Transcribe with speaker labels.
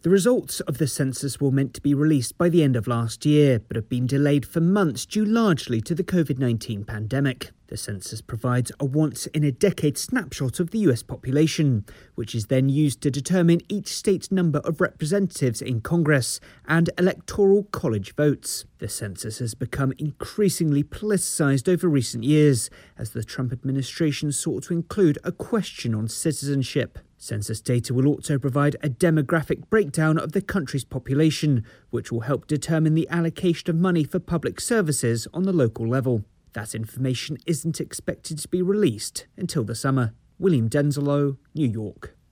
Speaker 1: The results of the census were meant to be released by the end of last year, but have been delayed for months due largely to the COVID-19 pandemic. The census provides a once-in-a-decade snapshot of the US population, which is then used to determine each state's number of representatives in Congress and electoral college votes. The census has become increasingly politicised over recent years, as the Trump administration sought to include a question on citizenship. Census data will also provide a demographic breakdown of the country's population, which will help determine the allocation of money for public services on the local level. That information isn't expected to be released until the summer. William Denzelo, New York.